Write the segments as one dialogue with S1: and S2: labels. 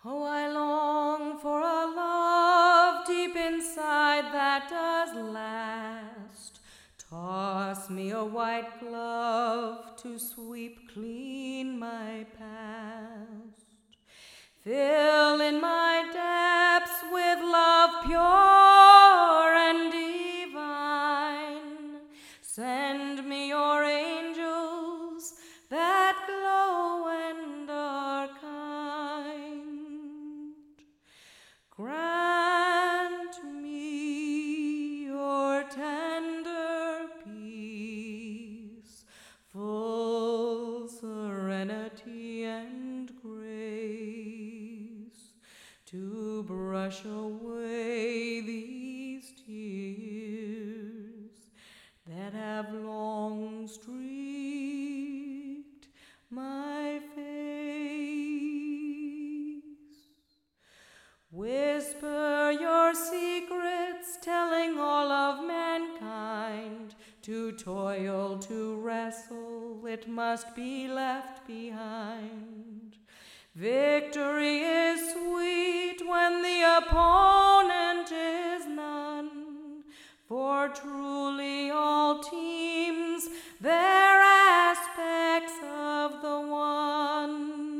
S1: Oh, I long for a love deep inside that does last. Toss me a white glove to sweep clean my past. Fill in my depths with love pure and divine. Send me your angels that glow and are kind. Grant me your tender peace, full serenity and grace, to brush away these tears that have long streaked my face. Whisper your secrets, telling all of mankind. To toil, to wrestle, it must be left behind. Victory is sweet when the opponent is none, for truly all teams their aspects of the one.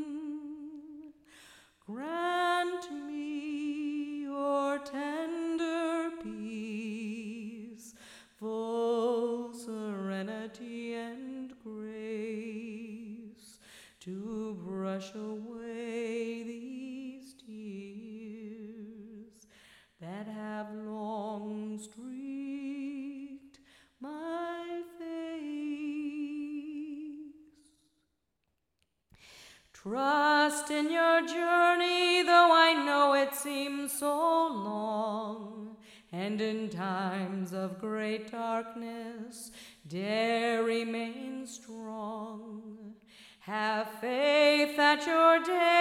S1: Grant me your tender peace, full serenity and grace, to brush away these tears that have long streaked my face. Trust in your journey, though I know it seems so long, and in times of great darkness, dare remain strong. Have faith that your day